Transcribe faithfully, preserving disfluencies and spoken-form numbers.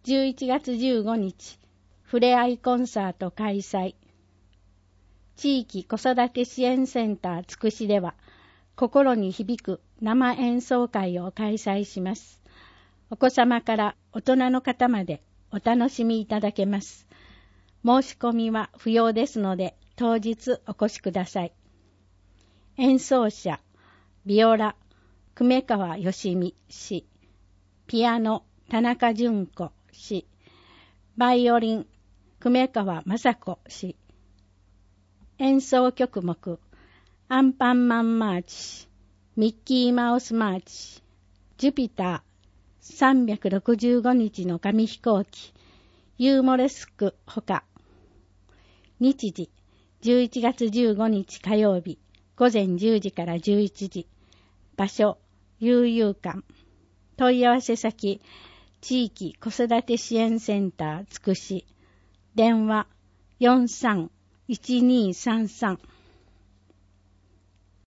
じゅういちがつじゅうごにち、ふれあいコンサート開催。地域子育て支援センターつくしでは、心に響く生演奏会を開催します。お子様から大人の方までお楽しみいただけます。申し込みは不要ですので、当日お越しください。演奏者、ビオラ、久米川よしみ氏、ピアノ、田中純子氏、バイオリン、久米川雅子氏、演奏曲目、アンパンマンマーチ、ミッキーマウスマーチ、ジュピター、さんびゃくろくじゅうごにちの紙飛行機、ユーモレスクほか。日時、じゅういちがつじゅうごにち火曜日、午前じゅうじからじゅういちじ。場所、悠々館。問い合わせ先、地域子育て支援センターつくし。電話、よんさんいちにーさんさん。